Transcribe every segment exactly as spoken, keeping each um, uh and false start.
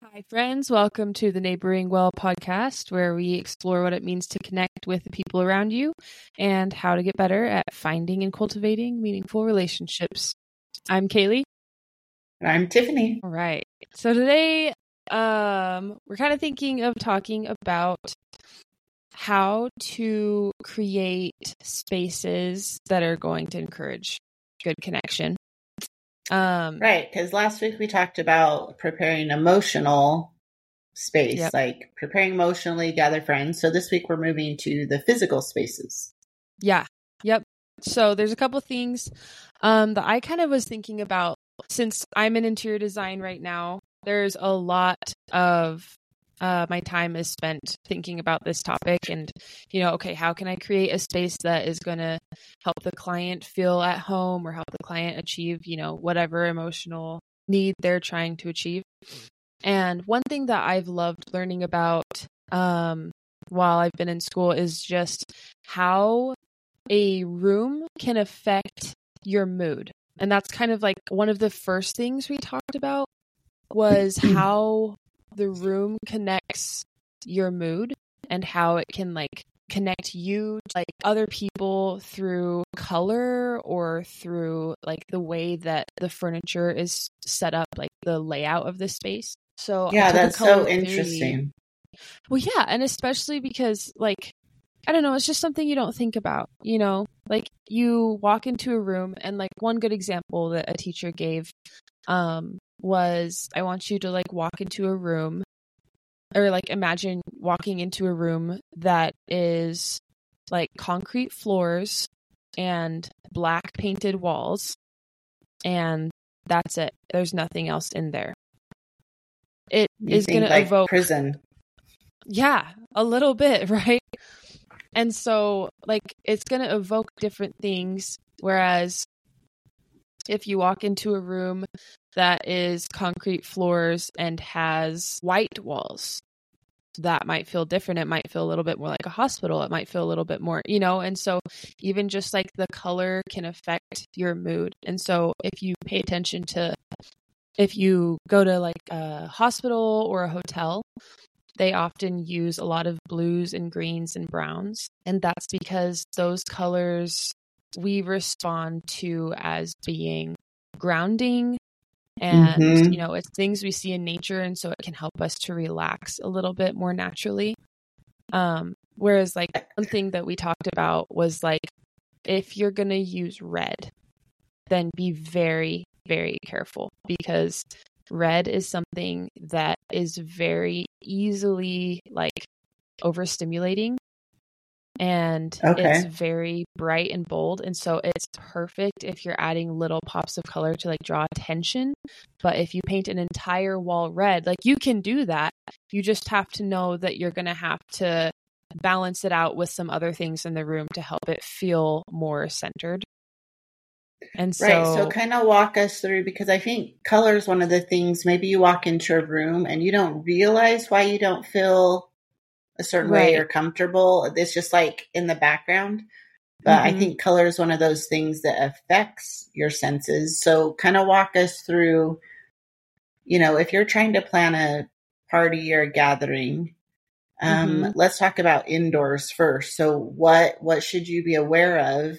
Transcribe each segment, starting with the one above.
Hi, friends. Welcome to the Neighboring Well podcast, where we explore what it means to connect with the people around you and how to get better at finding and cultivating meaningful relationships. I'm Kaylee. And I'm Tiffany. All right. So today, um, we're kind of thinking of talking about how to create spaces that are going to encourage good connection. Um, right, because last week we talked about preparing emotional space, yep. like preparing emotionally, gather friends. So this week we're moving to the physical spaces. Yeah. Yep. So there's a couple things um, that I kind of was thinking about. Since I'm in interior design right now, there's a lot of uh, my time is spent thinking about this topic and, you know, okay, how can I create a space that is going to help the client feel at home or help the client achieve, you know, whatever emotional need they're trying to achieve. And one thing that I've loved learning about um, while I've been in school is just how a room can affect your mood. And that's kind of like one of the first things we talked about was how the room connects your mood and how it can like connect you to like other people through color or through like the way that the furniture is set up, like the layout of the space. So yeah, that's so interesting. Well, yeah, and especially because like I don't know, it's just something you don't think about, you know, like you walk into a room and like one good example that a teacher gave um, was I want you to like walk into a room or like imagine walking into a room that is like concrete floors and black painted walls and that's it. There's nothing else in there. It you is going like to evoke prison. Yeah, a little bit, right? And so, like, it's going to evoke different things. Whereas if you walk into a room that is concrete floors and has white walls, that might feel different. It might feel a little bit more like a hospital. It might feel a little bit more, you know, and so even just like the color can affect your mood. And so if you pay attention to, if you go to like a hospital or a hotel, they often use a lot of blues and greens and browns. And that's because those colors we respond to as being grounding and, mm-hmm. you know, it's things we see in nature. And so it can help us to relax a little bit more naturally. Um, whereas like one thing that we talked about was like, if you're going to use red, then be very, very careful because red is something that is very easily like overstimulating and okay. it's very bright and bold. And so it's perfect if you're adding little pops of color to like draw attention. But if you paint an entire wall red, like you can do that. You just have to know that you're going to have to balance it out with some other things in the room to help it feel more centered. And so, right. So kind of walk us through, because I think color is one of the things, maybe you walk into a room and you don't realize why you don't feel a certain right. way or comfortable. It's just like in the background. But mm-hmm. I think color is one of those things that affects your senses. So kind of walk us through, you know, if you're trying to plan a party or a gathering, um, mm-hmm. let's talk about indoors first. So what, what should you be aware of?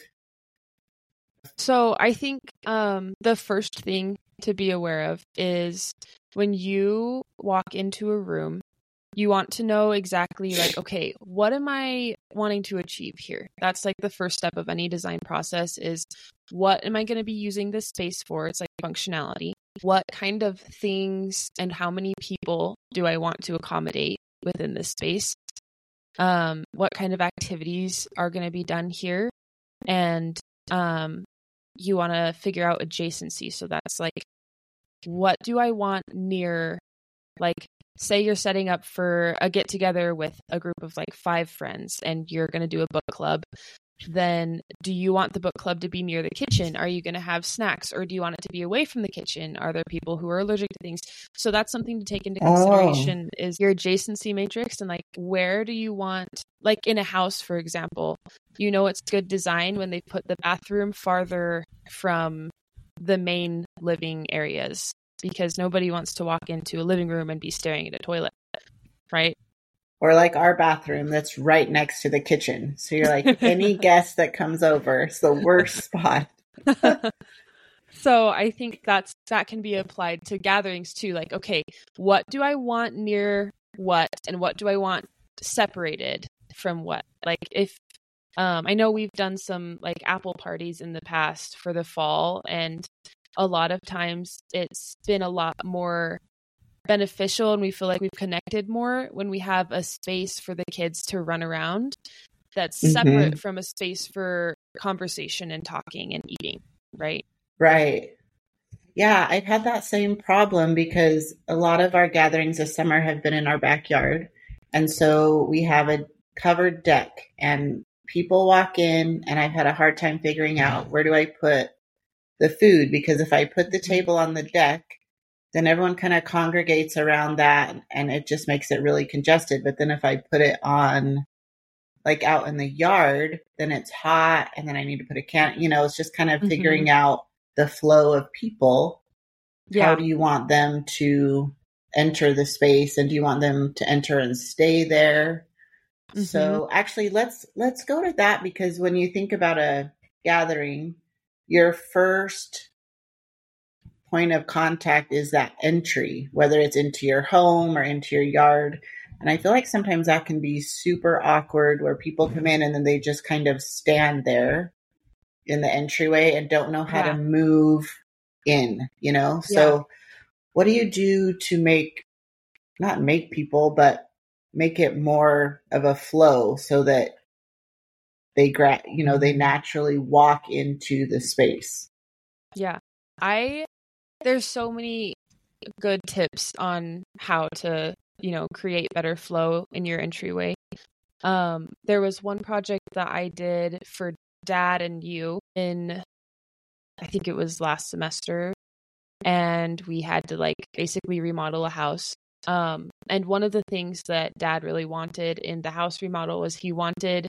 So I think um, the first thing to be aware of is when you walk into a room, you want to know exactly like, okay, what am I wanting to achieve here? That's like the first step of any design process is what am I going to be using this space for? It's like functionality. What kind of things and how many people do I want to accommodate within this space? Um, what kind of activities are going to be done here? And um, you want to figure out adjacency. So that's like, what do I want near, like, say you're setting up for a get together with a group of like five friends and you're going to do a book club. Then do you want the book club to be near the kitchen? Are you going to have snacks or do you want it to be away from the kitchen? Are there people who are allergic to things? So that's something to take into consideration oh. is your adjacency matrix and like, where do you want, like in a house, for example, you know, it's good design when they put the bathroom farther from the main living areas. because nobody wants to walk into a living room and be staring at a toilet, right? Or like our bathroom that's right next to the kitchen. So you're like, any guest that comes over, it's the worst spot. So I think that's that can be applied to gatherings too. Like, okay, what do I want near what, and what do I want separated from what? Like, if um, I know we've done some like apple parties in the past for the fall, and a lot of times it's been a lot more beneficial, and we feel like we've connected more when we have a space for the kids to run around that's Mm-hmm. separate from a space for conversation and talking and eating, right? Right. Yeah, I've had that same problem because a lot of our gatherings this summer have been in our backyard. And so we have a covered deck and people walk in, and I've had a hard time figuring out where do I put the food, because if I put the table on the deck, then everyone kind of congregates around that and it just makes it really congested. But then if I put it on like out in the yard, then it's hot and then I need to put a can, you know, it's just kind of Mhm. figuring out the flow of people. Yeah. How do you want them to enter the space, and do you want them to enter and stay there? Mhm. So actually let's let's go to that, because when you think about a gathering, your first point of contact is that entry, whether it's into your home or into your yard. And I feel like sometimes that can be super awkward, where people come in and then they just kind of stand there in the entryway and don't know how Yeah. to move in, you know? Yeah. So what do you do to make, not make people, but make it more of a flow so that they gra- you know, they naturally walk into the space? Yeah. I there's so many good tips on how to, you know, create better flow in your entryway. Um, there was one project that I did for Dad and you in, I think it was last semester, and we had to like basically remodel a house. Um, and one of the things that Dad really wanted in the house remodel was he wanted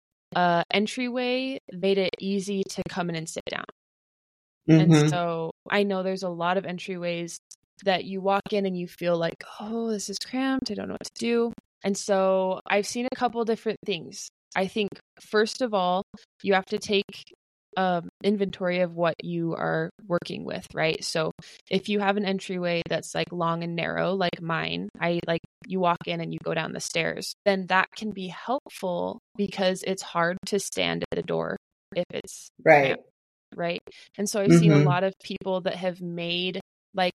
a entryway that made it easy to come in and sit down. Mm-hmm. And so I know there's a lot of entryways that you walk in and you feel like, oh, this is cramped. I don't know what to do. And so I've seen a couple different things. I think, first of all, you have to take um, inventory of what you are working with, right? So if you have an entryway that's like long and narrow, like mine, I like you walk in and you go down the stairs, then that can be helpful because it's hard to stand at the door if it's Right. cramped. Right. And so I've seen a Mm-hmm. lot of people that have made like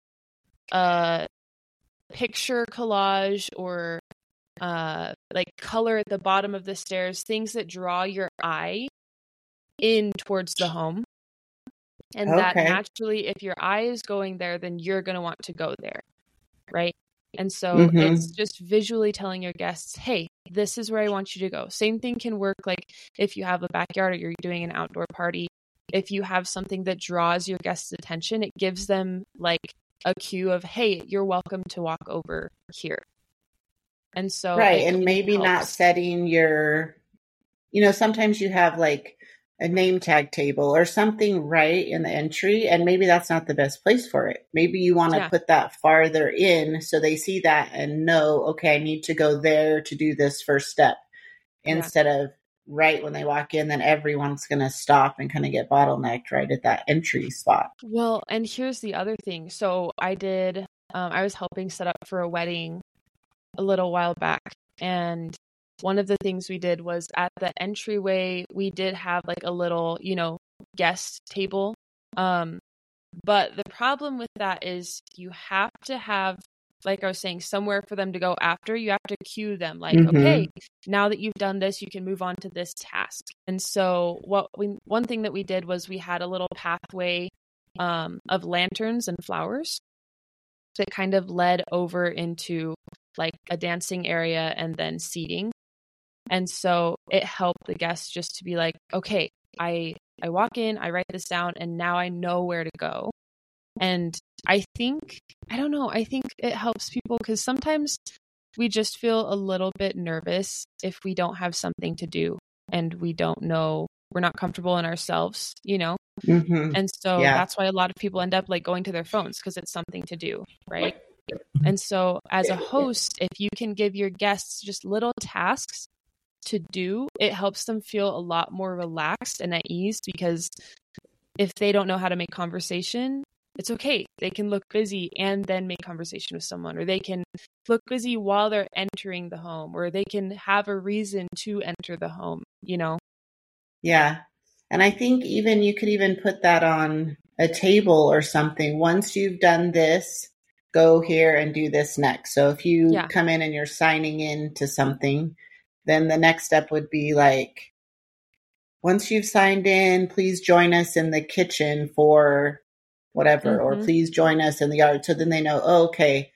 a picture collage or uh like color at the bottom of the stairs, things that draw your eye in towards the home. And that Okay. naturally, if your eye is going there, then you're going to want to go there. Right. And so Mm-hmm. it's just visually telling your guests, hey, this is where I want you to go. Same thing can work like if you have a backyard or you're doing an outdoor party. If you have something that draws your guests' attention, it gives them like a cue of, hey, you're welcome to walk over here. And so, Right. it And can maybe help. not setting your, you know, sometimes you have like a name tag table or something right in the entry, and maybe that's not the best place for it. Maybe you want to Yeah. put that farther in so they see that and know, okay, I need to go there to do this first step, Yeah. instead of right when they walk in, then everyone's going to stop and kind of get bottlenecked right at that entry spot. Well, and here's the other thing. So I did, um, I was helping set up for a wedding a little while back. And one of the things we did was at the entryway, we did have like a little, you know, guest table. Um, but the problem with that is you have to have, like I was saying, somewhere for them to go after. You have to cue them like, Mhm. okay, now that you've done this, you can move on to this task. And so what we, one thing that we did was we had a little pathway um, of lanterns and flowers that kind of led over into like a dancing area and then seating. And so it helped the guests just to be like, okay, I I walk in, I write this down, and now I know where to go. And I think, I don't know, I think it helps people because sometimes we just feel a little bit nervous if we don't have something to do and we don't know, we're not comfortable in ourselves, you know? Mm-hmm. And so Yeah. that's why a lot of people end up like going to their phones because it's something to do, right? And so as a host, if you can give your guests just little tasks to do, it helps them feel a lot more relaxed and at ease, because if they don't know how to make conversation, it's okay. They can look busy and then make conversation with someone, or they can look busy while they're entering the home, or they can have a reason to enter the home, you know? Yeah. And I think even you could even put that on a table or something. Once you've done this, go here and do this next. So if you Yeah. come in and you're signing in to something, then the next step would be like, once you've signed in, please join us in the kitchen for whatever, or Mm-hmm. please join us in the yard. So then they know, oh, okay,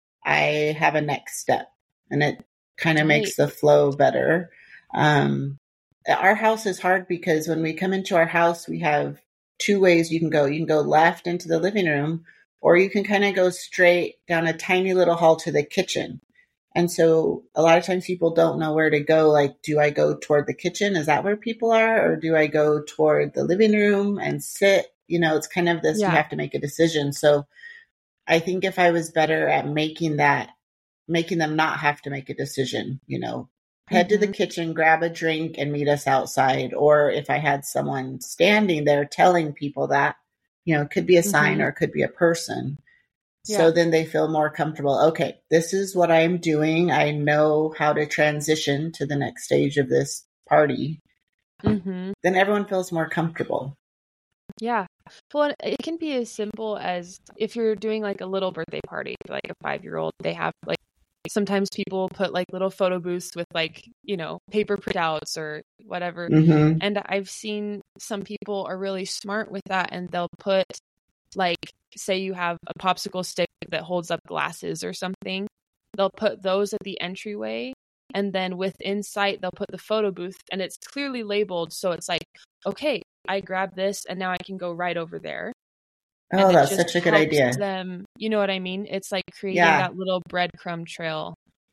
I have a next step. And it kind of Right. makes the flow better. Um, our house is hard because when we come into our house, we have two ways you can go. You can go left into the living room, or you can kind of go straight down a tiny little hall to the kitchen. And so a lot of times people don't know where to go. Like, do I go toward the kitchen? Is that where people are? Or do I go toward the living room and sit? You know, it's kind of this, Yeah. you have to make a decision. So I think if I was better at making that, making them not have to make a decision, you know, head to the Mm-hmm. kitchen, grab a drink and meet us outside. Or if I had someone standing there telling people that, you know, it could be a sign Mm-hmm. or it could be a person. So Yeah. then they feel more comfortable. Okay, this is what I'm doing. I know how to transition to the next stage of this party. Mm-hmm. Then everyone feels more comfortable. Yeah. Well, it can be as simple as if you're doing like a little birthday party, like a five-year-old, they have like, sometimes people put like little photo booths with like, you know, paper printouts or whatever. Mm-hmm. And I've seen some people are really smart with that, and they'll put like, say you have a popsicle stick that holds up glasses or something, they'll put those at the entryway, and then within sight they'll put the photo booth, and it's clearly labeled, so it's like, okay, I grab this and now I can go right over there. Oh, And it that's just such a good helps idea. them, you know what I mean? It's like creating Yeah. that little breadcrumb trail.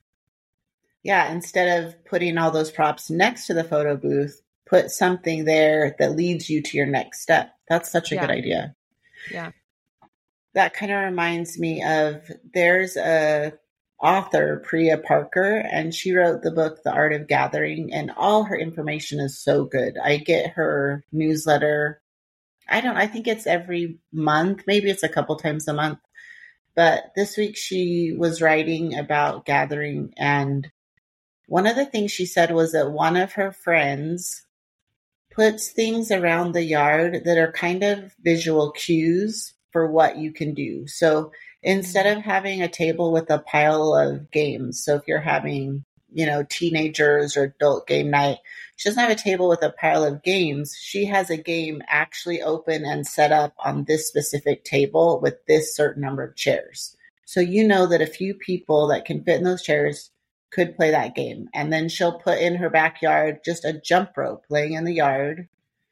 Yeah. Instead of putting all those props next to the photo booth, put something there that leads you to your next step. That's such a Yeah. good idea. Yeah. That kind of reminds me of, there's a author, Priya Parker, and she wrote the book, The Art of Gathering, and all her information is so good. I get her newsletter. I don't, I think it's every month. Maybe it's a couple times a month. But this week she was writing about gathering. And one of the things she said was that one of her friends puts things around the yard that are kind of visual cues for what you can do. So instead of having a table with a pile of games, so if you're having, you know, teenagers or adult game night, she doesn't have a table with a pile of games. She has a game actually open and set up on this specific table with this certain number of chairs. So you know that a few people that can fit in those chairs could play that game. And then she'll put in her backyard just a jump rope laying in the yard,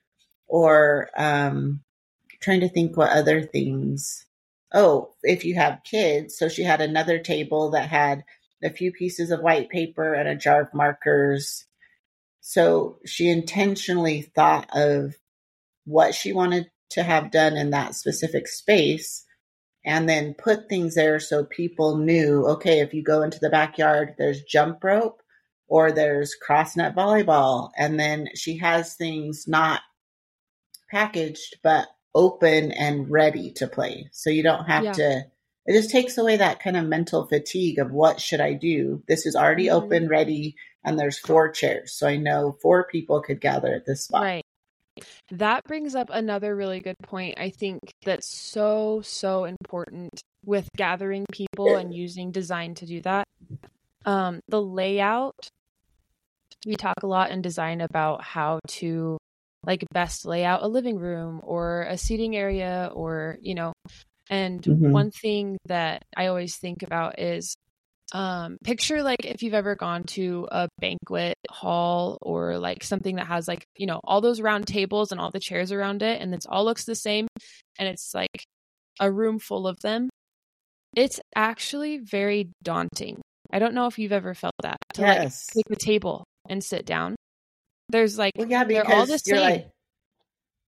or um, trying to think what other things. Oh, if you have kids. So she had another table that had a few pieces of white paper and a jar of markers. So she intentionally thought of what she wanted to have done in that specific space, and then put things there so people knew, okay, if you go into the backyard, there's jump rope or there's cross net volleyball. And then she has things not packaged, but open and ready to play. So you don't have Yeah. to, it just takes away that kind of mental fatigue of what should I do? This is already Mhm. open, ready, and there's four chairs. So I know four people could gather at this spot. Right. That brings up another really good point. I think that's so, so important with gathering people and using design to do that. Um, the layout, we talk a lot in design about how to like best lay out a living room or a seating area, or, you know, and Mhm. one thing that I always think about is um picture like if you've ever gone to a banquet hall or like something that has like, you know, all those round tables and all the chairs around it, and it all looks the same, and it's like a room full of them. It's actually very daunting. I don't know if you've ever felt that, to Yes. like take the table and sit down. There's like Well, yeah, they're all the because you're same. like,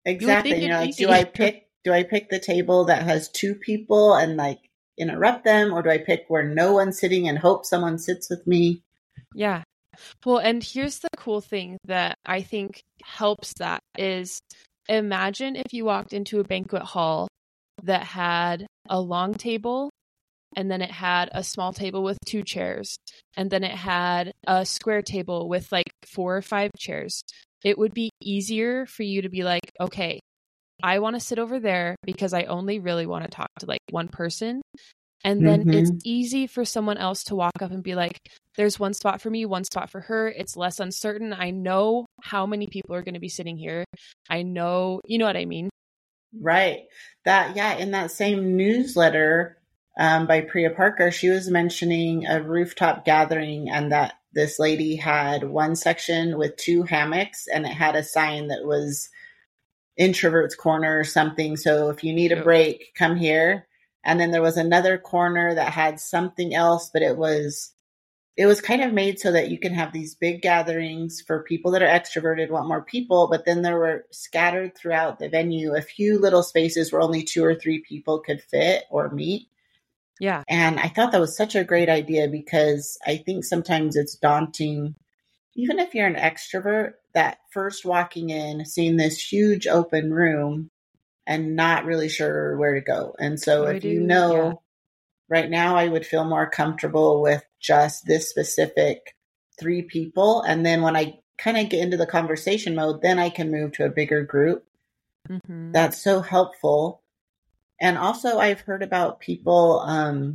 exactly. And it'd you're be like, do easy. I pick do I pick the table that has two people and like interrupt them, or do I pick where no one's sitting and hope someone sits with me? Yeah. Well, and here's the cool thing that I think helps that is imagine if you walked into a banquet hall that had a long table, and then it had a small table with two chairs, and then it had a square table with like four or five chairs. It would be easier for you to be like, okay, I want to sit over there because I only really want to talk to like one person. And then Mm-hmm. it's easy for someone else to walk up and be like, there's one spot for me, one spot for her. It's less uncertain. I know how many people are going to be sitting here. I know, you know what I mean? Right. That, yeah, in that same newsletter um, by Priya Parker, she was mentioning a rooftop gathering and that this lady had one section with two hammocks and it had a sign that was introvert's corner or something. So if you need a break, come here. And then there was another corner that had something else, but it was it was kind of made so that you can have these big gatherings for people that are extroverted, want more people, but then there were scattered throughout the venue a few little spaces where only two or three people could fit or meet. Yeah. And I thought that was such a great idea because I think sometimes it's daunting, even if you're an extrovert, that first walking in, seeing this huge open room and not really sure where to go. And so What if do you we do? know, Yeah. right now I would feel more comfortable with just this specific three people. And then when I kind of get into the conversation mode, then I can move to a bigger group. Mm-hmm. That's so helpful. And also I've heard about people, um,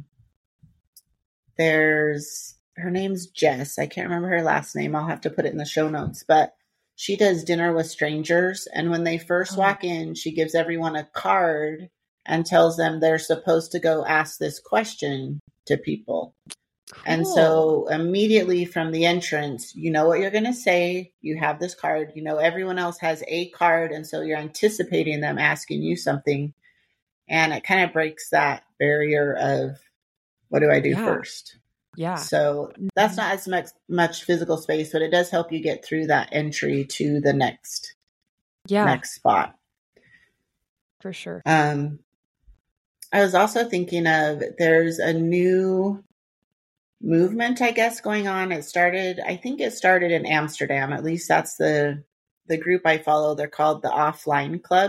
there's, her name's Jess. I can't remember her last name. I'll have to put it in the show notes, but she does dinner with strangers. And when they first Oh. walk in, she gives everyone a card and tells them they're supposed to go ask this question to people. Cool. And so immediately from the entrance, you know what you're going to say. You have this card. You know everyone else has a card. And so you're anticipating them asking you something. And it kind of breaks that barrier of, what do I do Yeah. first? Yeah. So that's not as much, much physical space, but it does help you get through that entry to the next, Yeah. next spot. For sure. Um, I was also thinking of, there's a new movement, I guess, going on. It started, I think it started in Amsterdam. At least that's the, the group I follow. They're called the Offline Club.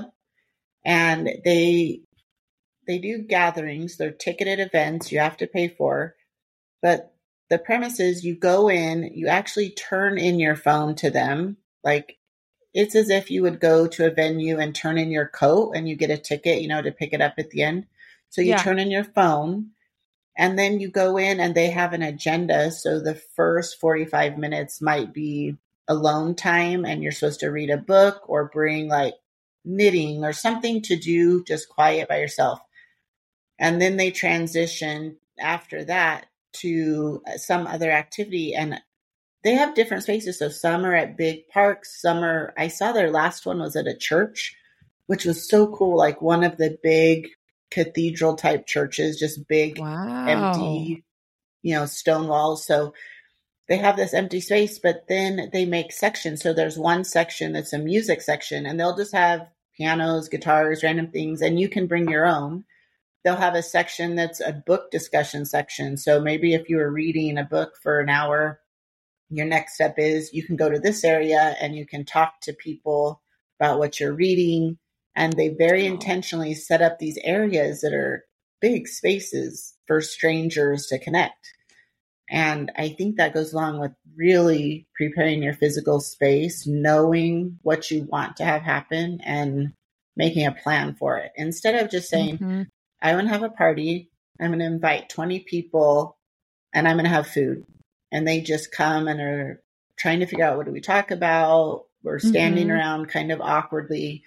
And they, they do gatherings. They're ticketed events you have to pay for. But the premise is you go in, you actually turn in your phone to them. Like it's as if you would go to a venue and turn in your coat and you get a ticket, you know, to pick it up at the end. So you Yeah. turn in your phone and then you go in and they have an agenda. So the first forty-five minutes might be alone time and you're supposed to read a book or bring like knitting or something to do just quiet by yourself. And then they transition after that to some other activity. And they have different spaces. So some are at big parks. Some are, I saw their last one was at a church, which was so cool. Like one of the big cathedral type churches, just big, Wow. empty, you know, stone walls. So they have this empty space, but then they make sections. So there's one section that's a music section and they'll just have pianos, guitars, random things, and you can bring your own. They'll have a section that's a book discussion section. So maybe if you were reading a book for an hour, your next step is you can go to this area and you can talk to people about what you're reading. And they very Oh. intentionally set up these areas that are big spaces for strangers to connect. And I think that goes along with really preparing your physical space, knowing what you want to have happen and making a plan for it. Instead of just saying, Mm-hmm. I want to have a party. I'm going to invite twenty people and I'm going to have food. And they just come and are trying to figure out, what do we talk about? We're standing Mm-hmm. around kind of awkwardly.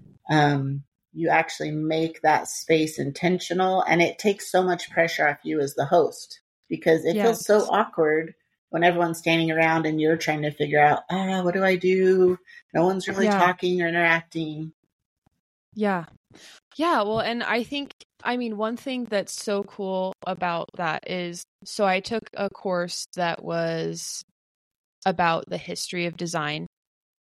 Um, you actually make that space intentional and it takes so much pressure off you as the host because it Yes. feels so awkward when everyone's standing around and you're trying to figure out, ah, what do I do? No one's really Yeah. talking or interacting. Yeah. Yeah. Well, and I think, I mean, one thing that's so cool about that is, so I took a course that was about the history of design.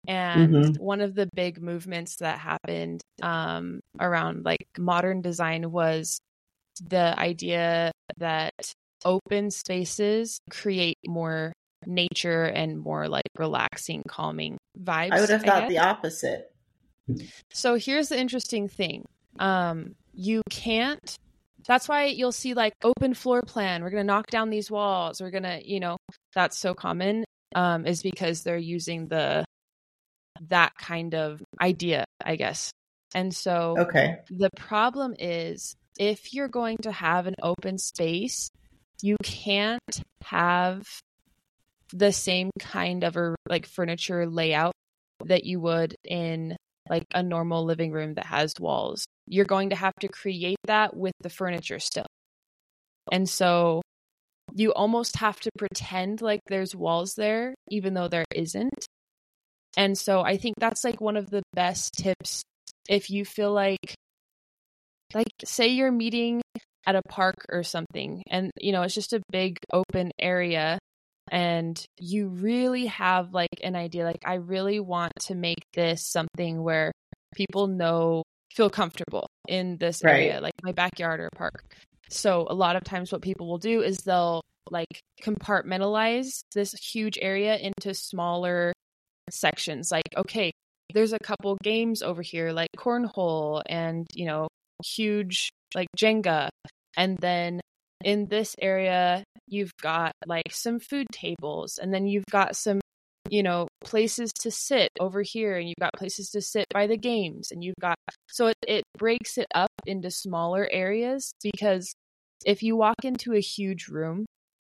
And Mhm. one of the big movements that happened um, around like modern design was the idea that open spaces create more nature and more like relaxing, calming vibes, I would have I thought guess. the opposite. So here's the interesting thing. Um, you can't, that's why you'll see like open floor plan. We're going to knock down these walls. We're going to, you know, that's so common, um, is because they're using the, that kind of idea, I guess. And so Okay. the problem is if you're going to have an open space, you can't have the same kind of a like furniture layout that you would in like a normal living room that has walls. You're going to have to create that with the furniture still. And so you almost have to pretend like there's walls there, even though there isn't. And so I think that's like one of the best tips if you feel like, like say you're meeting at a park or something and, you know, it's just a big open area and you really have like an idea, like I really want to make this something where people know, feel comfortable in this Right. area, like my backyard or park. So a lot of times what people will do is they'll like compartmentalize this huge area into smaller sections. Like, okay, there's a couple games over here like cornhole and, you know, huge like Jenga. And then in this area, you've got like some food tables and then you've got some, you know, places to sit over here and you've got places to sit by the games and you've got, so it, it breaks it up into smaller areas because if you walk into a huge room,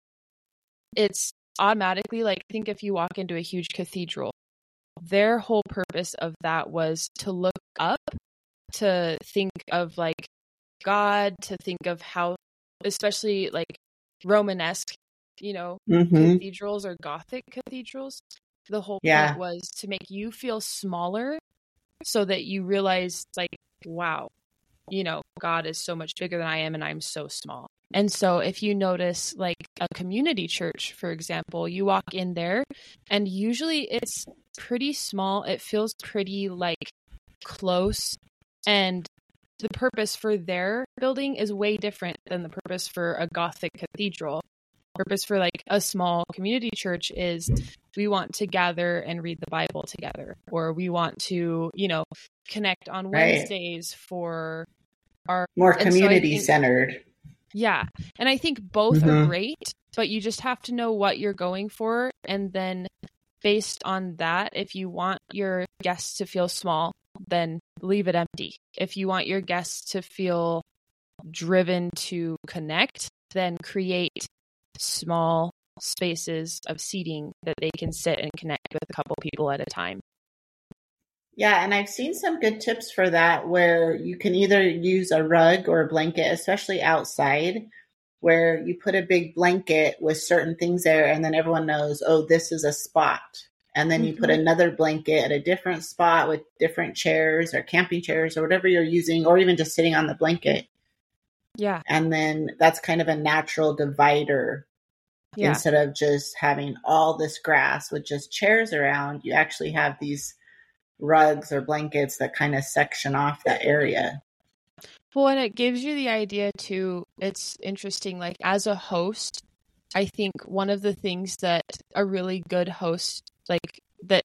it's automatically like, think if you walk into a huge cathedral, their whole purpose of that was to look up, to think of like God, to think of how, especially like Romanesque, you know, Mhm. cathedrals or Gothic cathedrals. The whole Yeah. point was to make you feel smaller so that you realize like, wow, you know, God is so much bigger than I am and I'm so small. And so if you notice like a community church, for example, you walk in there and usually it's pretty small. It feels pretty like close. And the purpose for their building is way different than the purpose for a Gothic cathedral. Purpose for like a small community church is we want to gather and read the Bible together, or we want to, you know, connect on Right. Wednesdays for our More and so I community think- centered. Yeah. And I think both Mhm. are great, but you just have to know what you're going for. And then based on that, if you want your guests to feel small, then leave it empty. If you want your guests to feel driven to connect, then create small spaces of seating that they can sit and connect with a couple people at a time. Yeah, and I've seen some good tips for that where you can either use a rug or a blanket, especially outside, where you put a big blanket with certain things there and then everyone knows, oh, this is a spot. And then you put Mhm. another blanket at a different spot with different chairs or camping chairs or whatever you're using, or even just sitting on the blanket. Yeah. And then that's kind of a natural divider. Yeah. Instead of just having all this grass with just chairs around, you actually have these rugs or blankets that kind of section off that area. Well, and it gives you the idea too. It's interesting. Like as a host, I think one of the things that a really good host, like that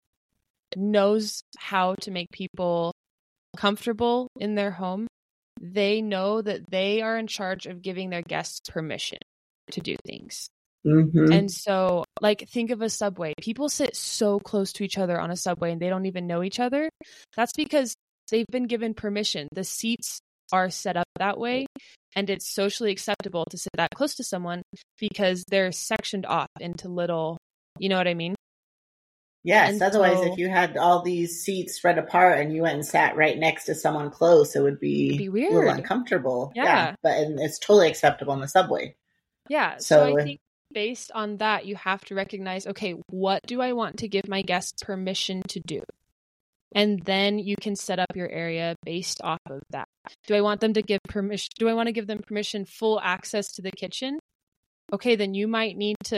knows how to make people comfortable in their home, they know that they are in charge of giving their guests permission to do things. Mm-hmm. And so, like, think of a subway. People sit so close to each other on a subway and they don't even know each other. That's because they've been given permission. The seats are set up that way, and it's socially acceptable to sit that close to someone because they're sectioned off into little, you know what I mean? Yes. And Otherwise, so- if you had all these seats spread apart and you went and sat right next to someone close, it would be, It'd be a weird. little uncomfortable. Yeah. But and it's totally acceptable in the subway. Yeah. So, So- I think based on that, you have to recognize, okay, what do I want to give my guests permission to do? And then you can set up your area based off of that. Do I want them to give permission? Do I want to give them permission, full access to the kitchen? Okay, then you might need to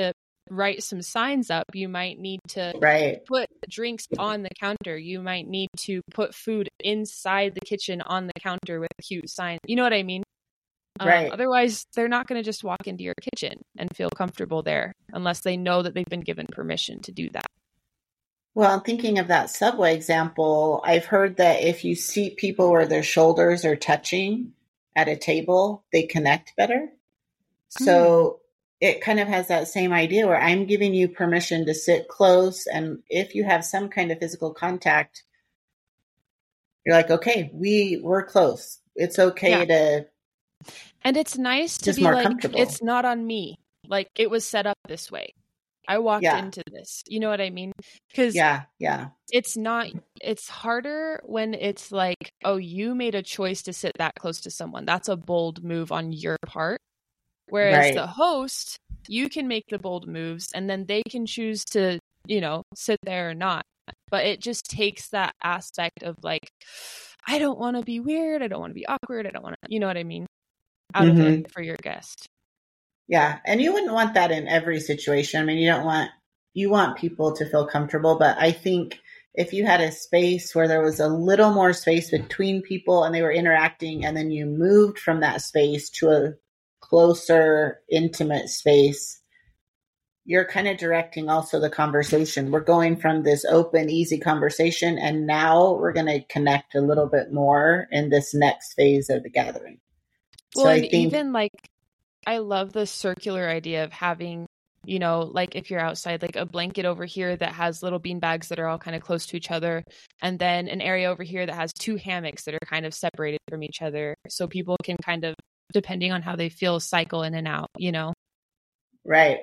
write some signs up. You might need to right. put drinks on the counter. You might need to put food inside the kitchen on the counter with cute signs. You know what I mean? Um, Right. Otherwise, they're not going to just walk into your kitchen and feel comfortable there unless they know that they've been given permission to do that. Well, I'm thinking of that Subway example. I've heard that if you seat people where their shoulders are touching at a table, they connect better. So mm. it kind of has that same idea where I'm giving you permission to sit close. And if you have some kind of physical contact, you're like, okay, we, we're close. It's okay yeah. to. And it's nice to be like, it's not on me. Like it was set up this way. I walked yeah. into this. You know what I mean? Because yeah, yeah. It's not, it's harder when it's like, oh, you made a choice to sit that close to someone. That's a bold move on your part. Whereas right. the host, you can make the bold moves and then they can choose to, you know, sit there or not. But it just takes that aspect of like, I don't want to be weird. I don't want to be awkward. I don't want to, you know what I mean? Out mm-hmm. of it for your guest. Yeah. And you wouldn't want that in every situation. I mean, you don't want, you want people to feel comfortable, but I think if you had a space where there was a little more space between people and they were interacting, and then you moved from that space to a closer, intimate space, you're kind of directing also the conversation. We're going from this open, easy conversation, and now we're going to connect a little bit more in this next phase of the gathering. Well, so I and think, even like, I love the circular idea of having, you know, like if you're outside, like a blanket over here that has little bean bags that are all kind of close to each other. And then an area over here that has two hammocks that are kind of separated from each other. So people can kind of, depending on how they feel, cycle in and out, you know? Right.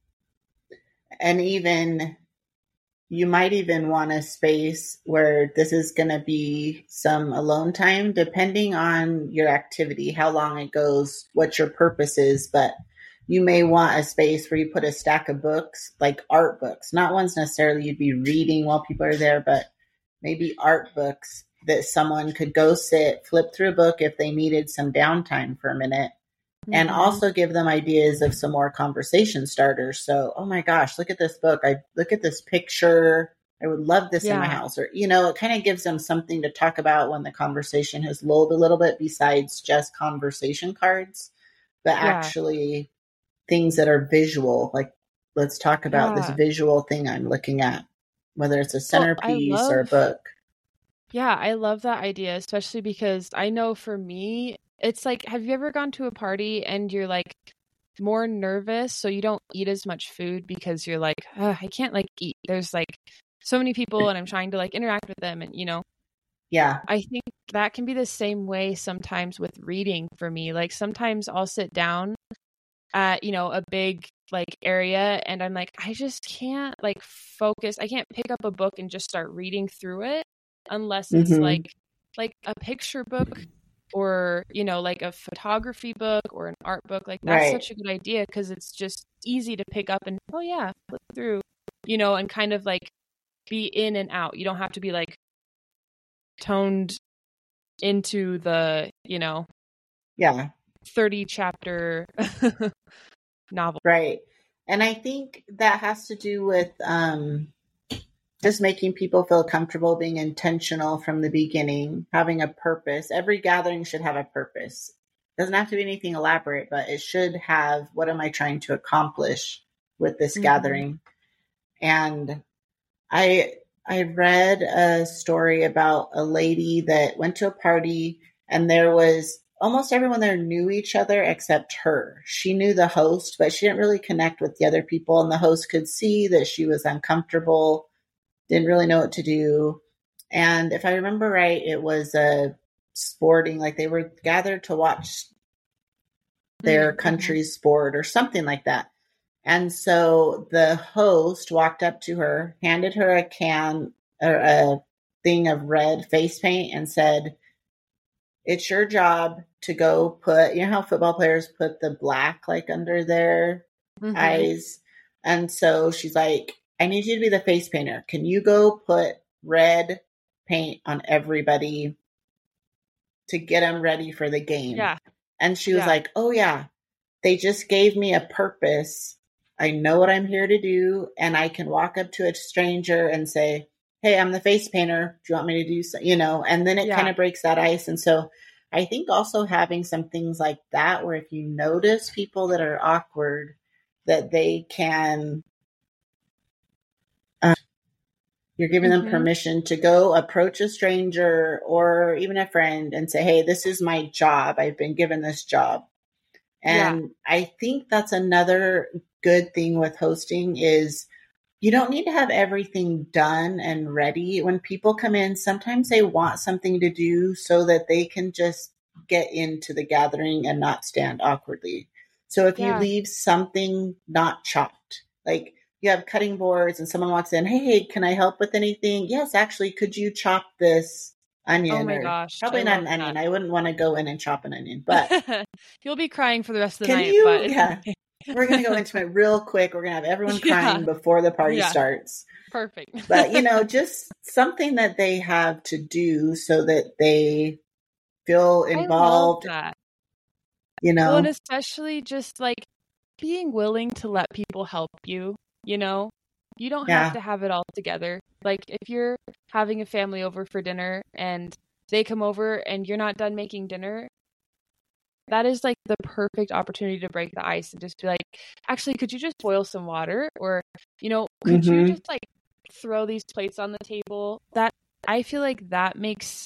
And even, you might even want a space where this is going to be some alone time, depending on your activity, how long it goes, what your purpose is. But you may want a space where you put a stack of books, like art books, not ones necessarily you'd be reading while people are there, but maybe art books that someone could go sit, flip through a book if they needed some downtime for a minute. Mm-hmm. And also give them ideas of some more conversation starters. So, oh my gosh, look at this book. I look at this picture. I would love this yeah. in my house. Or, you know, it kind of gives them something to talk about when the conversation has lulled a little bit besides just conversation cards, but yeah. actually things that are visual. Like, let's talk about yeah. this visual thing I'm looking at, whether it's a centerpiece well, love, or a book. Yeah, I love that idea, especially because I know for me, it's like, have you ever gone to a party and you're like more nervous, so you don't eat as much food because you're like, I can't like eat. There's like so many people and I'm trying to like interact with them, and you know. Yeah. I think that can be the same way sometimes with reading for me. Like sometimes I'll sit down at, you know, a big like area and I'm like, I just can't like focus. I can't pick up a book and just start reading through it unless it's mm-hmm. like like a picture book. Or, you know, like a photography book or an art book. Like that's right. such a good idea because it's just easy to pick up and, oh yeah, flip through, you know, and kind of like be in and out. You don't have to be like toned into the, you know, yeah, thirty chapter novel. Right. And I think that has to do with, um, just making people feel comfortable, being intentional from the beginning, having a purpose. Every gathering should have a purpose. It doesn't have to be anything elaborate, but it should have, what am I trying to accomplish with this mm-hmm. gathering? And I I read a story about a lady that went to a party and there was almost everyone there knew each other except her. She knew the host, but she didn't really connect with the other people. And the host could see that she was uncomfortable, didn't really know what to do. And if I remember right, it was a sporting, like they were gathered to watch their mm-hmm. country's sport or something like that. And so the host walked up to her, handed her a can or a thing of red face paint and said, it's your job to go put, you know how football players put the black like under their mm-hmm. eyes. And so she's like, I need you to be the face painter. Can you go put red paint on everybody to get them ready for the game? Yeah. And she was yeah. like, oh yeah, they just gave me a purpose I know what I'm here to do, and I can walk up to a stranger and say, hey, I'm the face painter. Do you want me to do so? You know, and then it Yeah. kind of breaks that ice. And so I think also having some things like that, where if you notice people that are awkward, that they can, um, you're giving them Mm-hmm. permission to go approach a stranger or even a friend and say, hey, this is my job. I've been given this job. And Yeah. I think that's another good thing with hosting is you don't need to have everything done and ready. When people come in, sometimes they want something to do so that they can just get into the gathering and not stand awkwardly. So if you Yeah. leave something not chopped, like you have cutting boards and someone walks in, hey, can I help with anything? Yes, actually, could you chop this onion? Oh my Or gosh, I probably not love an that. onion. I wouldn't want to go in and chop an onion, but You'll be crying for the rest of the can night, you? but it's Yeah. okay. We're going to go into it real quick. We're going to have everyone Yeah. crying before the party Yeah. starts. Perfect. But, you know, just something that they have to do so that they feel I love involved, that. you Well, and know? especially just like being willing to let people help you, you know? You don't have Yeah. to have it all together. Like if you're having a family over for dinner and they come over and you're not done making dinner, that is like the perfect opportunity to break the ice and just be like, actually, could you just boil some water? Or, you know, could you Mm-hmm. just like throw these plates on the table? That I feel like that makes,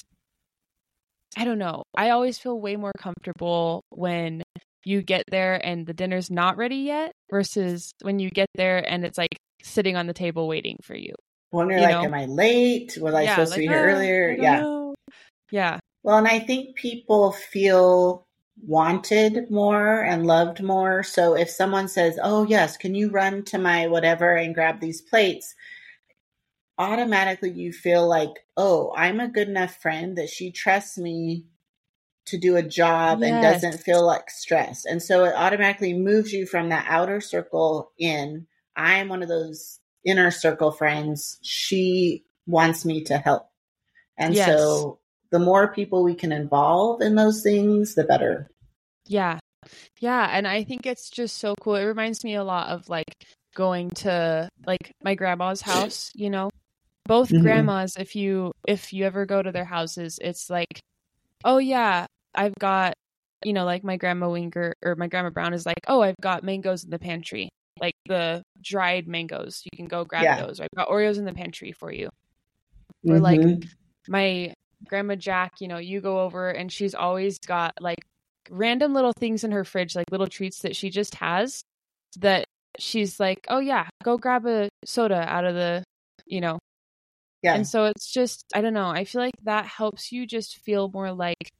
I don't know. I always feel way more comfortable when you get there and the dinner's not ready yet versus when you get there and it's like sitting on the table waiting for you. When you're You like, know? am I late? Was I Yeah, supposed to like, be here oh, earlier? I don't Yeah. know. Yeah. Well, and I think people feel wanted more and loved more. So if someone says, oh, yes, can you run to my whatever and grab these plates? Automatically you feel like, oh, I'm a good enough friend that she trusts me to do a job and Yes. doesn't feel like stress. And so it automatically moves you from that outer circle in. I'm one of those inner circle friends. She wants me to help. And Yes. so the more people we can involve in those things, the better. Yeah. Yeah. And I think it's just so cool. It reminds me a lot of like going to like my grandma's house, you know? Both Mm-hmm. grandmas, if you if you ever go to their houses, it's like, oh yeah, I've got, you know, like my grandma Winger or my grandma Brown is like, oh, I've got mangoes in the pantry, like the dried mangoes. You can go grab Yeah. those. I've got Oreos in the pantry for you. Or Mm-hmm. like my grandma Jack, you know, you go over and she's always got like random little things in her fridge, like little treats that she just has that she's like, oh yeah, go grab a soda out of the, you know. Yeah. And so it's just, I don't know, I feel like that helps you just feel more like,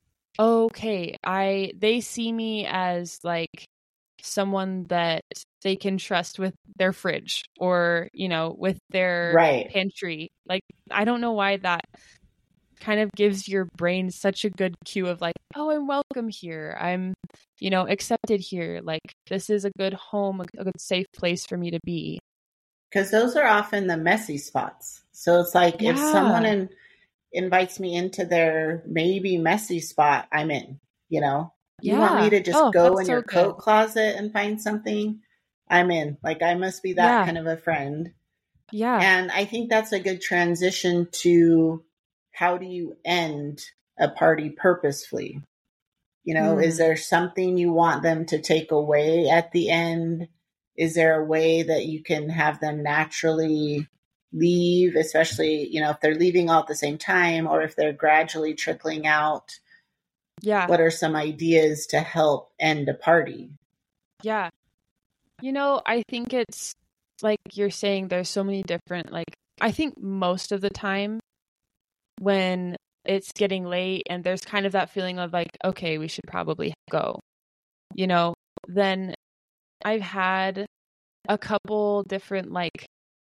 okay, I they see me as like someone that they can trust with their fridge or, you know, with their Right. pantry. Like, I don't know why that kind of gives your brain such a good cue of like, oh, I'm welcome here. I'm, you know, accepted here. Like, this is a good home, a good safe place for me to be. Because those are often the messy spots. So it's like Yeah. if someone in, invites me into their maybe messy spot, I'm in, you know? You Yeah. want me to just Oh, go that's in so your good. coat closet and find something? I'm in. Like, I must be that Yeah. kind of a friend. Yeah. And I think that's a good transition to how do you end a party purposefully? You know, Hmm. is there something you want them to take away at the end? Is there a way that you can have them naturally leave, especially, you know, if they're leaving all at the same time or if they're gradually trickling out? Yeah. What are some ideas to help end a party? Yeah. You know, I think it's like you're saying, there's so many different, like, I think most of the time when it's getting late and there's kind of that feeling of like, okay, we should probably go, you know, then I've had a couple different, like,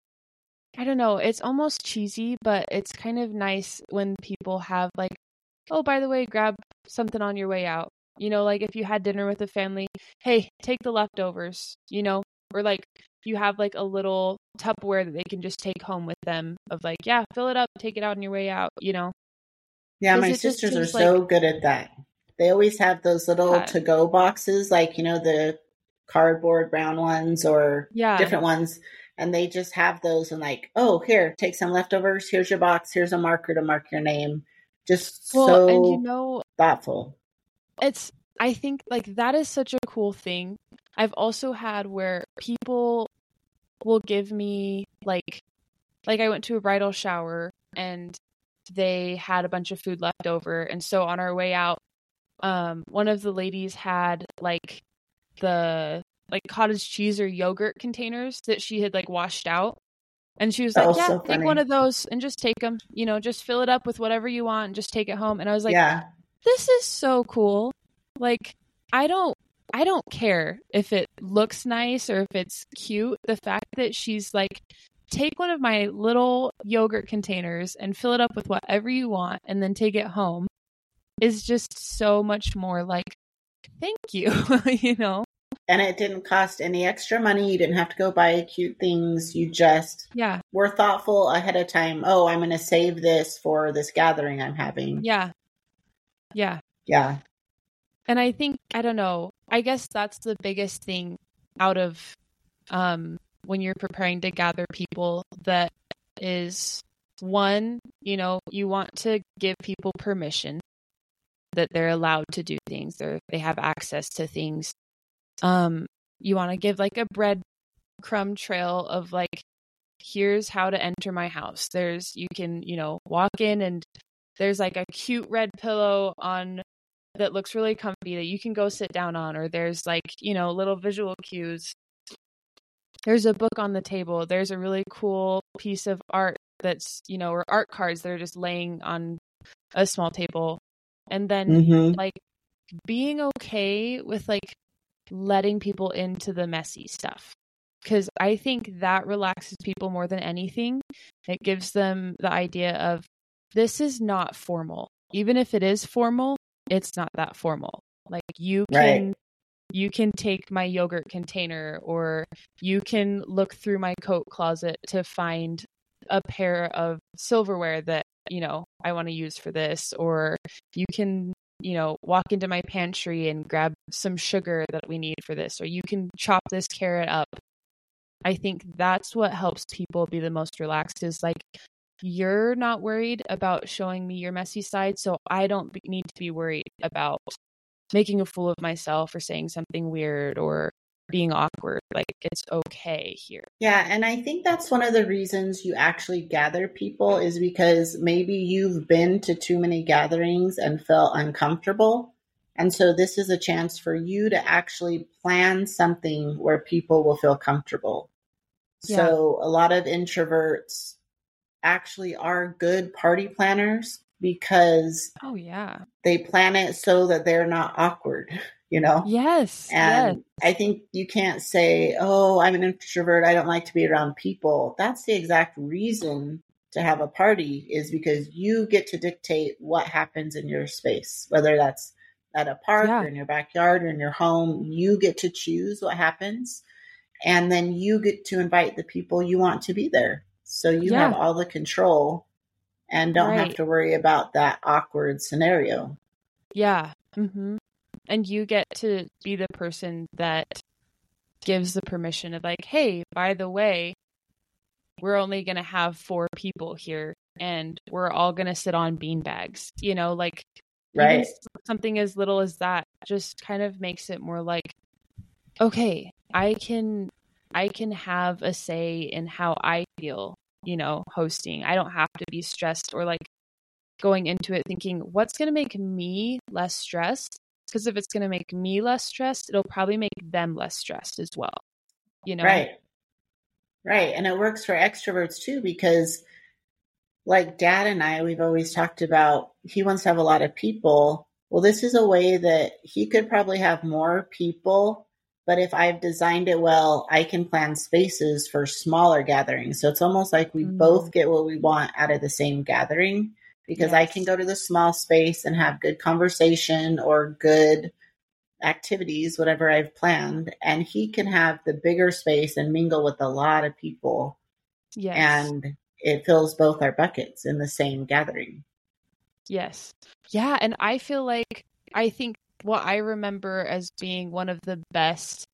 I don't know, it's almost cheesy, but it's kind of nice when people have like, oh, by the way, grab something on your way out. You know, like if you had dinner with a family, hey, take the leftovers, you know, or like you have like a little Tupperware that they can just take home with them of like, yeah, fill it up, take it out on your way out, you know. Yeah, 'Cause my it just sisters are seems like, so good at that. They always have those little yeah, to-go boxes, like, you know, the cardboard brown ones or Yeah. different ones. And they just have those and like, oh, here, take some leftovers. Here's your box. Here's a marker to mark your name. Just Well, so and you know, thoughtful. it's, I think like that is such a cool thing. I've also had where people will give me like, like I went to a bridal shower and they had a bunch of food left over. And so on our way out, um, one of the ladies had like the like cottage cheese or yogurt containers that she had like washed out. And she was That like, was yeah, so take funny. one of those and just take them, you know, just fill it up with whatever you want and just take it home. And I was like, Yeah. this is so cool. Like, I don't, I don't care if it looks nice or if it's cute. The fact that she's like, take one of my little yogurt containers and fill it up with whatever you want and then take it home is just so much more like, thank you, you know? And it didn't cost any extra money. You didn't have to go buy cute things. You just Yeah. were thoughtful ahead of time. Oh, I'm going to save this for this gathering I'm having. Yeah. Yeah. Yeah. And I think, I don't know, I guess that's the biggest thing out of um, when you're preparing to gather people, that is one, you know, you want to give people permission that they're allowed to do things or they have access to things. Um, you want to give like a breadcrumb trail of like, here's how to enter my house. There's, you can, you know, walk in and there's like a cute red pillow on that looks really comfy that you can go sit down on, or there's like, you know, little visual cues. There's a book on the table. There's a really cool piece of art that's, you know, or art cards that are just laying on a small table. And then Mm-hmm. like being okay with like letting people into the messy stuff. Because I think that relaxes people more than anything. It gives them the idea of this is not formal. Even if it is formal, it's not that formal. Like you can Right. you can take my yogurt container, or you can look through my coat closet to find a pair of silverware that, you know, I want to use for this, or you can, you know, walk into my pantry and grab some sugar that we need for this, or you can chop this carrot up. I think that's what helps people be the most relaxed, is like, you're not worried about showing me your messy side, so I don't be- need to be worried about making a fool of myself or saying something weird or being awkward. Like, it's okay here. Yeah. And I think that's one of the reasons you actually gather people, is because maybe you've been to too many gatherings and felt uncomfortable. And so this is a chance for you to actually plan something where people will feel comfortable. Yeah. So a lot of introverts actually are good party planners because Oh, yeah. they plan it so that they're not awkward, you know? Yes. And yes. I think you can't say, oh, I'm an introvert, I don't like to be around people. That's the exact reason to have a party, is because you get to dictate what happens in your space, whether that's at a park Yeah. or in your backyard or in your home. You get to choose what happens, and then you get to invite the people you want to be there. So you Yeah. have all the control and don't have Right. to worry about that awkward scenario. Yeah. hmm And you get to be the person that gives the permission of like, hey, by the way, we're only going to have four people here and we're all going to sit on beanbags. You know, like Right. even something as little as that just kind of makes it more like, okay, I can I can have a say in how I feel, you know, hosting. I don't have to be stressed or like going into it thinking, what's going to make me less stressed? Because if it's going to make me less stressed, it'll probably make them less stressed as well. You know? Right. Right. And it works for extroverts too, because like Dad and I, we've always talked about, he wants to have a lot of people. Well, this is a way that he could probably have more people, but if I've designed it well, I can plan spaces for smaller gatherings. So it's almost like we Mm. both get what we want out of the same gathering, because I Yes. can go to the small space and have good conversation or good activities, whatever I've planned, and he can have the bigger space and mingle with a lot of people. Yes. And it fills both our buckets in the same gathering. Yes. Yeah. And I feel like, I think what I remember as being one of the best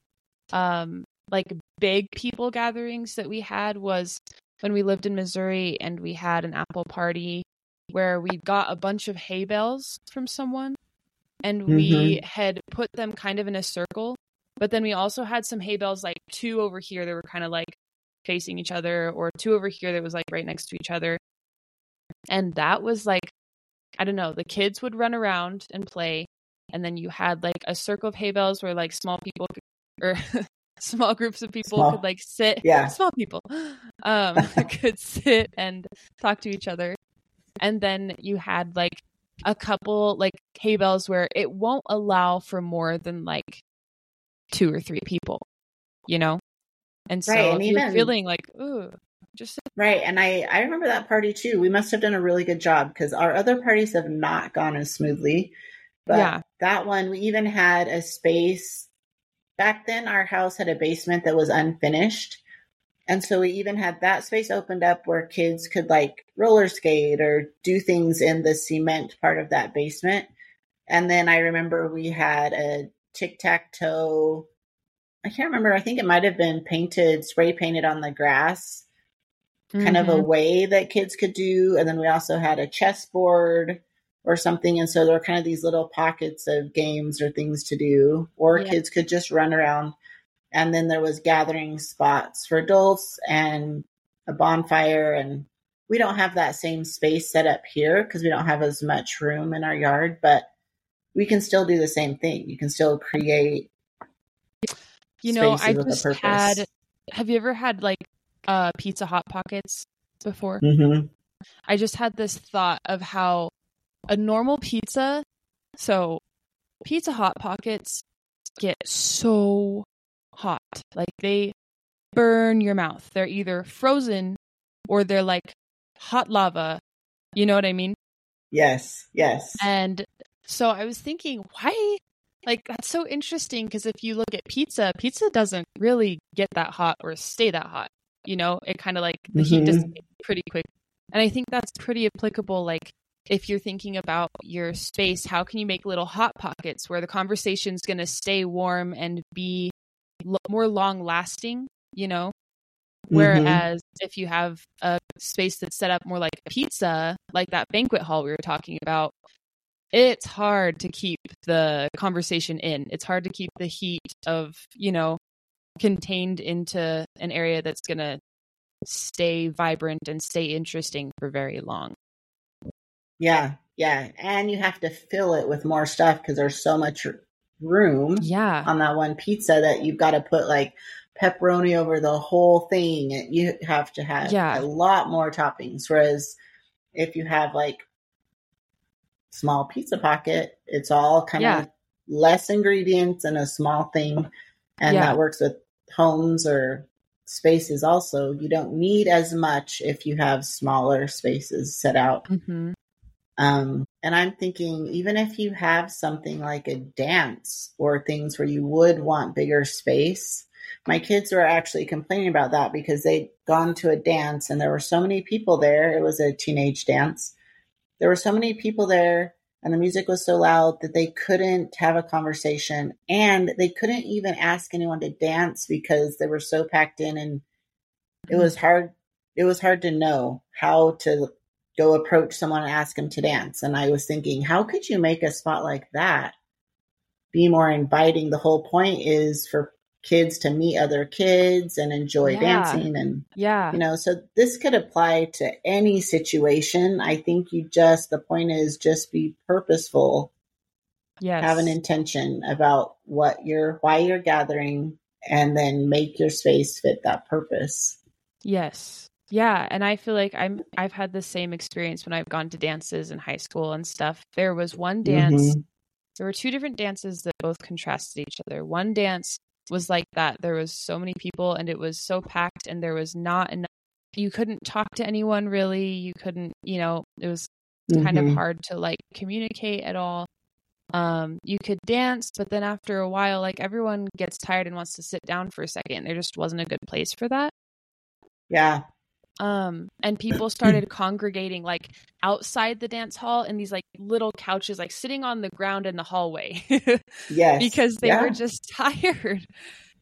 um like big people gatherings that we had was when we lived in Missouri, and we had an apple party where we got a bunch of hay bales from someone, and we Mm-hmm. had put them kind of in a circle, but then we also had some hay bales, like two over here that were kind of like facing each other, or two over here that was like right next to each other. And that was like, I don't know, the kids would run around and play, and then you had like a circle of hay bales where like small people could, or small groups of people Small. could like sit, Yeah. small people um could sit and talk to each other. And then you had like a couple like hay bales where it won't allow for more than like two or three people, you know? And so Right, if and you're even- feeling like, ooh, just sit. Right. And I, I remember that party too. We must have done a really good job because our other parties have not gone as smoothly. But Yeah. that one, we even had a space. Back then, our house had a basement that was unfinished. And so we even had that space opened up where kids could like roller skate or do things in the cement part of that basement. And then I remember we had a tic-tac-toe. I can't remember. I think it might have been painted, spray painted on the grass, kind of a Mhm. way that kids could do. And then we also had a chessboard or something. And so there were kind of these little pockets of games or things to do, or Yeah. kids could just run around. And then there was gathering spots for adults and a bonfire. And we don't have that same space set up here because we don't have as much room in our yard, but we can still do the same thing. You can still create You know, spaces I with a just purpose. had, have you ever had like uh Pizza Hot Pockets before? Mm-hmm. I just had this thought of how a normal pizza, so Pizza Hot Pockets get so hot. Like they burn your mouth. They're either frozen or they're like hot lava. You know what I mean? Yes, yes. And so I was thinking, why? Like, that's so interesting because if you look at pizza, pizza doesn't really get that hot or stay that hot. You know, it kind of like the heat Mhm. dissipates pretty quick. And I think that's pretty applicable. Like, if you're thinking about your space, how can you make little hot pockets where the conversation's going to stay warm and be lo- more long lasting, you know? Whereas if you have a space that's set up more like a pizza, like that banquet hall we were talking about, it's hard to keep the conversation in. It's hard to keep the heat of, you know, contained into an area that's going to stay vibrant and stay interesting for very long. Yeah, yeah. And you have to fill it with more stuff because there's so much r- room Yeah. on that one pizza that you've got to put like pepperoni over the whole thing. You have to have Yeah. a lot more toppings. Whereas if you have like small pizza pocket, it's all kind Yeah. of less ingredients and a small thing. And Yeah. that works with homes or spaces also. You don't need as much if you have smaller spaces set out. hmm Um, and I'm thinking, even if you have something like a dance or things where you would want bigger space, my kids were actually complaining about that because they'd gone to a dance and there were so many people there. It was a teenage dance. There were so many people there and the music was so loud that they couldn't have a conversation and they couldn't even ask anyone to dance because they were so packed in, and it was hard. It was hard to know how to go approach someone and ask them to dance. And I was thinking, how could you make a spot like that be more inviting? The whole point is for kids to meet other kids and enjoy Yeah. dancing. And, Yeah. you know, so this could apply to any situation. I think you just, the point is just be purposeful, Yes. have an intention about what you're, why you're gathering, and then make your space fit that purpose. Yes. Yeah, and I feel like I'm I've had the same experience when I've gone to dances in high school and stuff. There was one dance, Mhm. there were two different dances that both contrasted each other. One dance was like that. There was so many people and it was so packed and there was not enough, you couldn't talk to anyone really. You couldn't, you know, it was kind of Mhm. hard to like communicate at all. Um, you could dance, but then after a while, like everyone gets tired and wants to sit down for a second. There just wasn't a good place for that. Yeah. Um, and people started congregating like outside the dance hall in these like little couches, like sitting on the ground in the hallway Yes. because they Yeah. were just tired.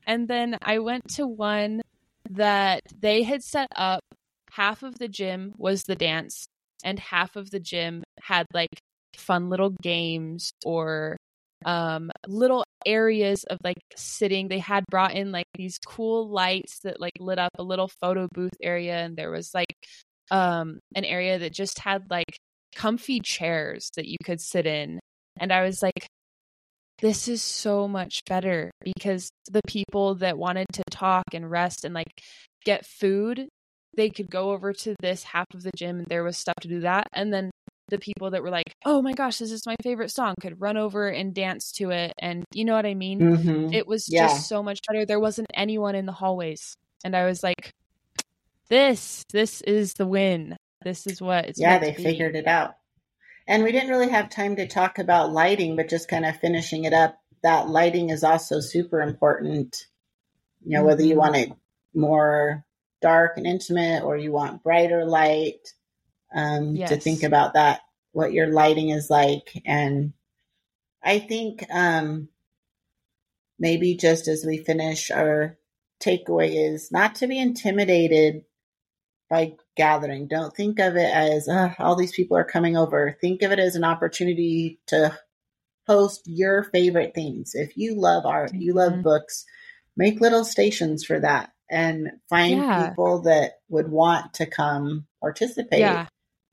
And then I went to one that they had set up. Half of the gym was the dance, and half of the gym had like fun little games or um, little areas of like sitting. They had brought in like these cool lights that like lit up a little photo booth area, and there was like um, an area that just had like comfy chairs that you could sit in. And I was like, this is so much better, because the people that wanted to talk and rest and like get food, they could go over to this half of the gym and there was stuff to do that. And then the people that were like, oh my gosh, this is my favorite song, could run over and dance to it. And you know what I mean? Mm-hmm. It was Yeah. just so much better. There wasn't anyone in the hallways. And I was like, this, this is the win. This is what it's Yeah, meant they to be. figured it out. And we didn't really have time to talk about lighting, but just kind of finishing it up, that lighting is also super important. You know, whether you Mhm. want it more dark and intimate or you want brighter light, um, to Yes. think about that, what your lighting is like. And I think um, maybe just as we finish, our takeaway is not to be intimidated by gathering. Don't think of it as uh, all these people are coming over. Think of it as an opportunity to host your favorite things. If you love art, you love Mhm. books, make little stations for that and find Yeah. people that would want to come participate. Yeah.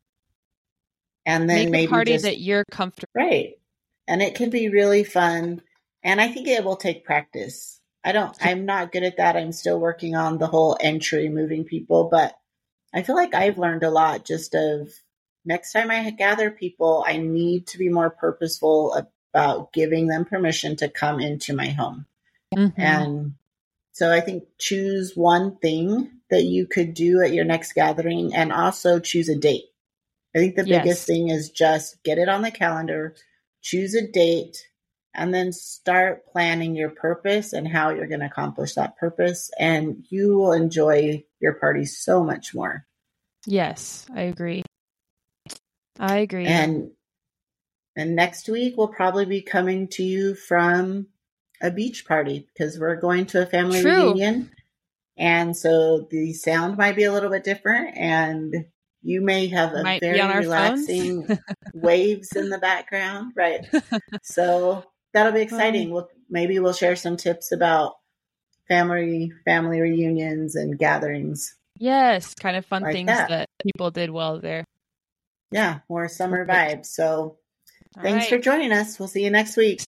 And then Make a maybe party just that you're comfortable. right. And it can be really fun. And I think it will take practice. I don't, I'm not good at that. I'm still working on the whole entry, moving people, but I feel like I've learned a lot just of next time I gather people, I need to be more purposeful about giving them permission to come into my home. Mhm. And so I think choose one thing that you could do at your next gathering and also choose a date. I think the Yes. biggest thing is just get it on the calendar, choose a date, and then start planning your purpose and how you're going to accomplish that purpose. And you will enjoy your party so much more. Yes, I agree. I agree. And and next week we'll probably be coming to you from a beach party because we're going to a family True. reunion. And so the sound might be a little bit different and you may have a Might be very on our relaxing phones. waves in the background, right? So that'll be exciting. We'll, maybe we'll share some tips about family family reunions and gatherings. Yes, kind of fun Like things that. that people did well there. Yeah, more summer Perfect. vibes. So All thanks right. for joining us. We'll see you next week.